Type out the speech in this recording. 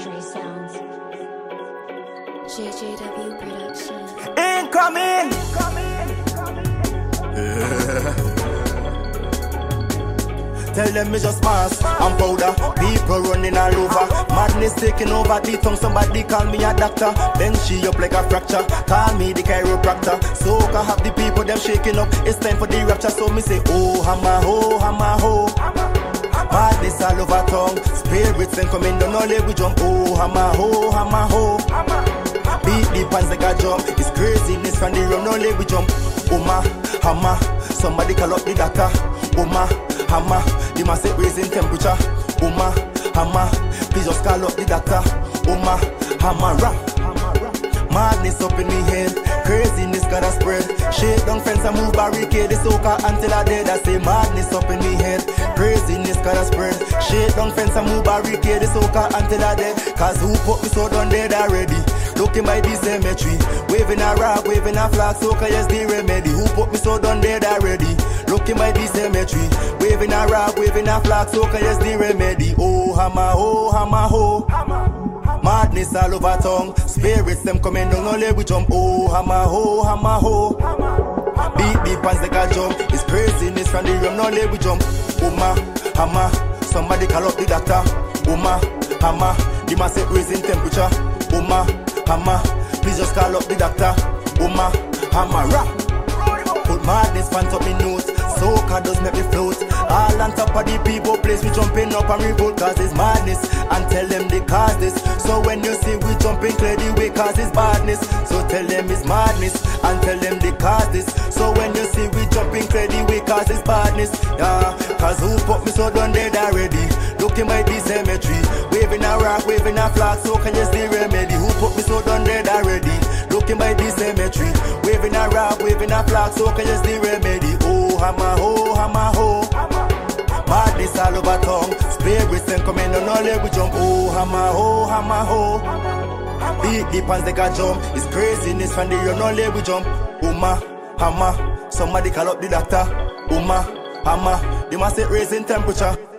Dre Sounds. JJW Productions. Incoming! Tell them me just mass and powder. People running all over. Madness taking over the tongue. Somebody call me a doctor. Then she up like a fracture. Call me the chiropractor. So I have the people them shaking up. It's time for the rapture. So me say, oh hammer ho, hammer ho. Madness all over tongue. Spirits then coming down all we jump. Oh hammer ho, hammer ho. Beat the pants like a jump. It's craziness from the run all we jump. Oh ma, hammer. Somebody call up the doctor. Oh ma, hammer. The must say raising temperature. Oh ma, hammer. Please just call up the doctor. Oh ma, hammer. Rap. Madness up in the head. Craziness gotta spread. Shake down fence and move barricade. The soca until I dead. I say madness up in the head. Craziness gotta spread. Shake down fence and move barricade. The soca until I dead. Cause who put me so done dead already? Looking by the cemetery. Waving a rock, waving a flag. Soca yes the remedy. Who put me so done dead already? Looking by the cemetery. Waving a rock, waving a flag. Soca yes the remedy. Oh hammer ho, hammer ho. Madness all over tongue. Spirits them coming down all we jump. Oh hammer ho, hammer ho. Beat the pants like a jump. It's craziness from the room all we jump. Oh ma, hammer. Somebody call up the doctor. Oh ma, hammer. The must say raising temperature. Oh ma, hammer. Please just call up the doctor. Oh ma, hammer. Rap. Put madness pants up in notes. Soca does make me float. All on top of the people place, we jumping up and revolt cause it's madness. And tell them they cause this. So when you see we jumping clear the way cause it's badness. So tell them it's madness. And tell them they cause this. So when you see we jumping clear the way cause it's badness. Yeah, cause who put me so done dead already? Looking by the cemetery. Waving a rock, waving a flag, so can you see remedy? Who put me so done dead already? Looking by the cemetery. Waving a rock, waving a flag, so can you see remedy? Oh hammer ho, hammer ho. Madness all over tongue. Spirits them coming on all we jump. Oh hammer ho, hammer ho. Beat the pants like a jump. It's craziness from the run all we jump. Oh ma, hammer. Somebody call up the doctor. Oh ma, hammer. They must say raising temperature.